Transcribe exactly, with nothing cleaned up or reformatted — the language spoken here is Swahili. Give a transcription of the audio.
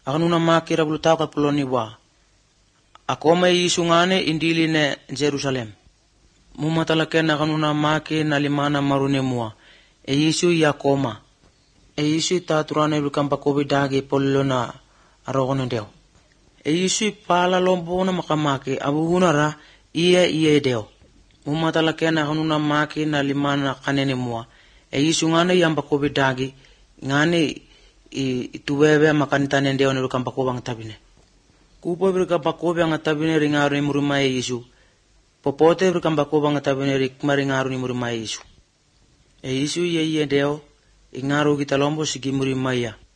akanuna makira bulutaka puloni wa. Akoma Yesu ngane indili ne Jerusalem. Mumatalakena akanuna make na limana marune mua. E Yesu yakoma. E Yesu taturane bulkampa kobidagi polona arogono deo. E Yesu pala lombona makamake abuhunara iya iya deo. Mumatalakena akanuna make na limana kanene mua. E Yesu ngane yamba kobidagi ngane ituwebe makanitane deo ne bulkampa kobang tabine. Kupo bulkampa kobang tabine ringaru ni muruma e Yesu. Popote bulkampa kobang tabine rikmaringaru ni muruma e Yesu. E Yesu iya iya deo ingaru kita lombo sigi murima iya.